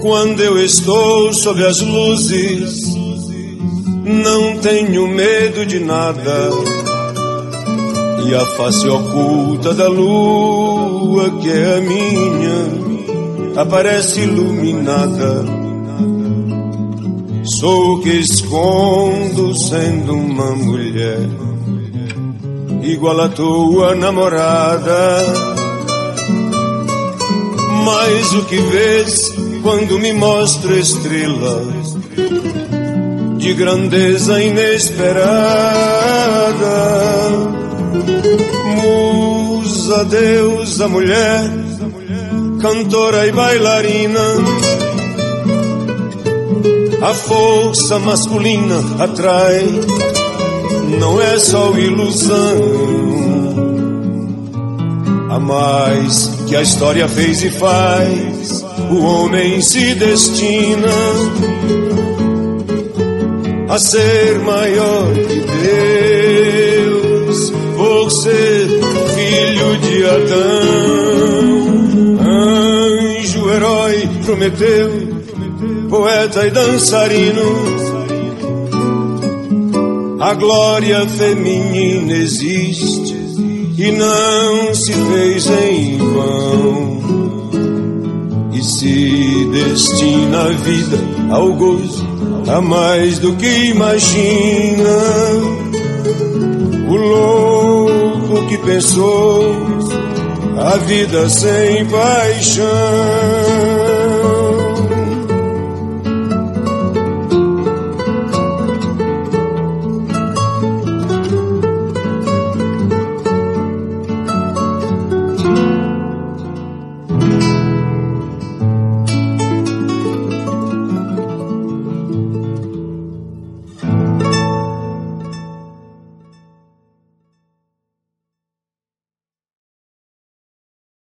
Quando eu estou sob as luzes, não tenho medo de nada. E a face oculta da lua, que é a minha, aparece iluminada. Sou o que escondo sendo uma mulher, igual a tua namorada. Mas o que vês quando me mostro estrelas de grandeza inesperada? Musa, deusa, mulher, cantora e bailarina, a força masculina atrai, não é só ilusão. Há mais que a história fez e faz, o homem se destina a ser maior que Deus, por ser filho de Adão. Anjo, herói, Prometeu, poeta e dançarino, a glória feminina existe e não se fez em vão. E se destina a vida ao gozo, a mais do que imagina. O louco que pensou a vida sem paixão.